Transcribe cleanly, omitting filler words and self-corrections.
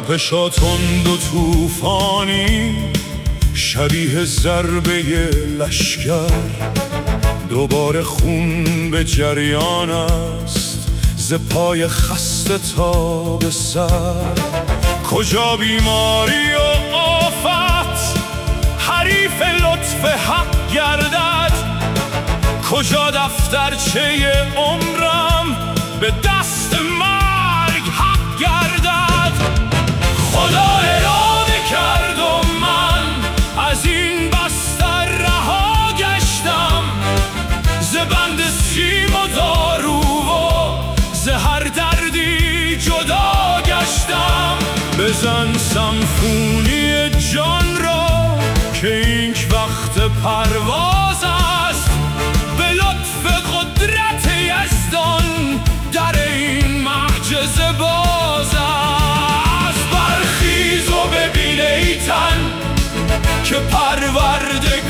آتشا تند و توفانی شبیه ضربه لشکر، دوباره خون به جریان است ز پای خسته تا به سر. کجا بیماری و آفت حریف لطف حق گردد، کجا دفترچه عمرم به دست مرگ حق گردد. خدا اراده کرد و من از این بستر رها گشتم، ز بند سیم و دارو و ز هر دردی جدا گشتم. بزن سمفونی جان را که اینک وقت پرواز است، به لطف قدرت یزدان در این معجزه باز است. برخیز و ببین ای تن که پروردگار